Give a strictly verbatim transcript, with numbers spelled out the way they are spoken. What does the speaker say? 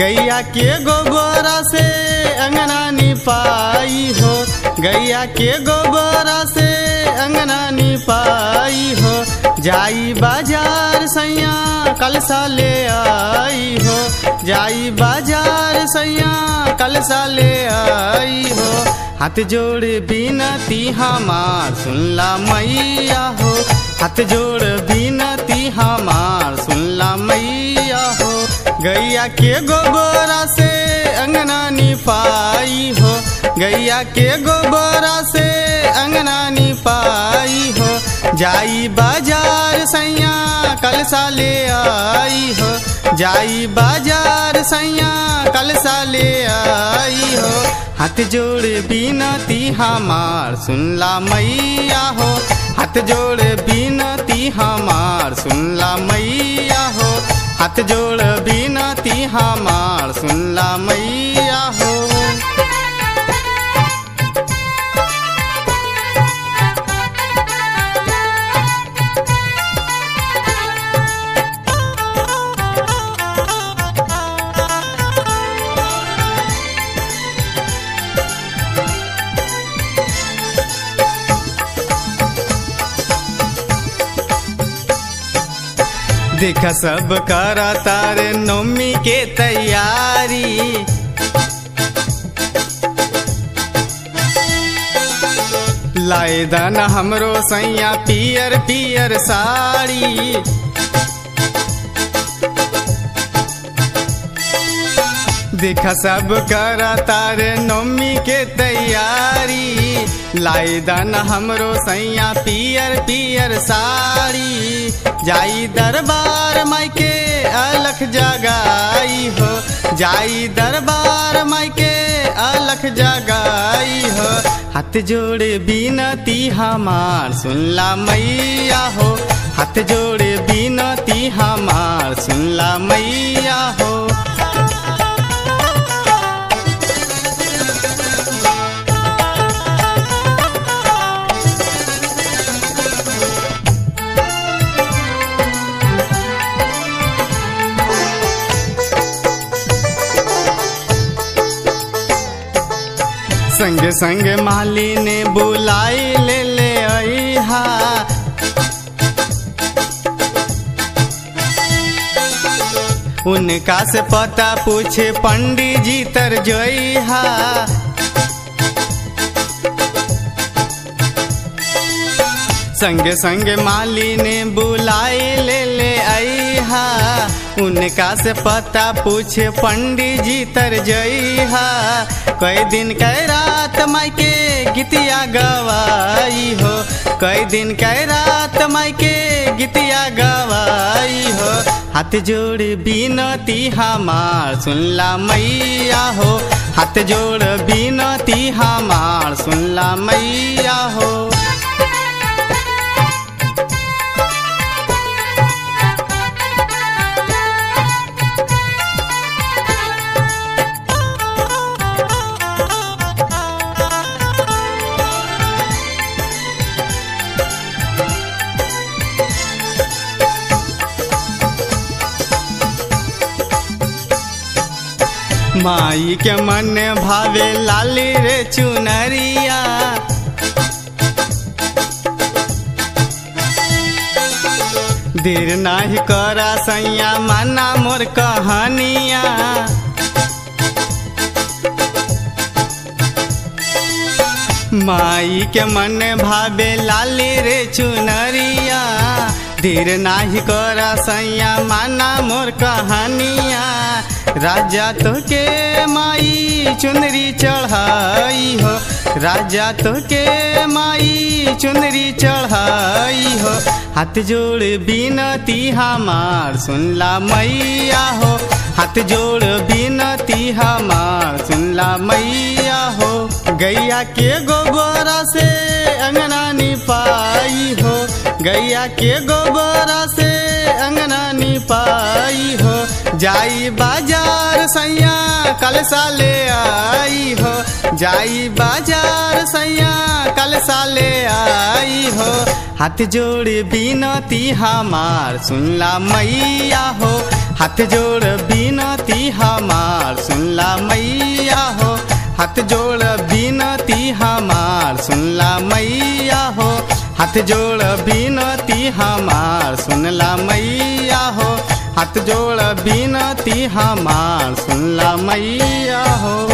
गैया के गोबरा से अंगना निपाई हो, गैया के गोबरा से अंगना निपाई हो। जाई बाजार सैया कलसा ले आई हो, जाई बाजार सैया कलसा ले आई हो। हाथ जोड़ बिनती हमार सुनला मैया हो, हाथ जोड़ बिनती हमार सुनला मैया हो। गैया के गोबरा से अंगना निपाई हो, गैया के गोबरा से अंगना निपाई हो। जाई बाजार सैया कलसा ले आई हो, जाई बाजार सैया कलसा ले आई हो। हाथ जोड़ बिनती हमार सुनला मैया हो, हाथ जोड़ बिनती हमार सुनला मैया हो। हाथ जोड़ बिनती हमार सुनला मैया हो। देखा सब करा तारे नौमी के तैयारी, लाए दाना हमरो सैया पियर पियर साड़ी। देखा सब करा तारे नौमी के तैयारी, लाई दाना हमरो सैया पियर पियर साड़ी। जाई दरबार माई के अलख जगाई हो, जाई दरबार माई के अलख जगाई हो। हाथ जोड़ बिनती हमार सुनला मैया हो, हाथ जोड़ बिनती हमार सुनला मैया हो। संग संग माली ने बुलाई ले ले आईहा, उनका से पता पूछे पंडित जी तर जोईहा। संग संग माली ने बुलाई ले ले आईहा, उनका से पता पूछे पंडित जी तर जइहा। कई दिन कई रात माई के गीतिया गवाई हो, कई दिन कई रात माई के गीतिया गवाई हो। हाथ जोड़ बिनती हमार सुनला मैया हो, हाथ जोड़ बिनती हमार सुनला मैया हो। माई के मन भावे लाली रे चुनरिया, देर नाही करा सैया माना मोर कहानिया। माई के मन भावे लाली रे चुनरिया, देर नाही करा सैया माना मोर कहानिया। राजा तो के माई चुनरी चढ़ाई हो, राजा तो के माई चुनरी चढ़ाई हो। हाथ जोड़ बिनती हमार सुनला मैया हो, हाथ जोड़ बिनती हमार सुनला मैया हो। गैया के गोबरा से अंगना निपाई हो, गैया के गोबरा से अंगना निपाई हो। जाई बाजार सैया कलसा ले आई हो, जाई बाजार सैया कलसा ले आई हो। हाथ जोड़ बिनती हमार सुनला मैया हो, हाथ जोड़ बिनती हमार सुनला मैया हो, हाथ जोड़ बिनती हमार सुनला मैया हो, हाथ जोड़ बिनती हमार सुनला मैया हो।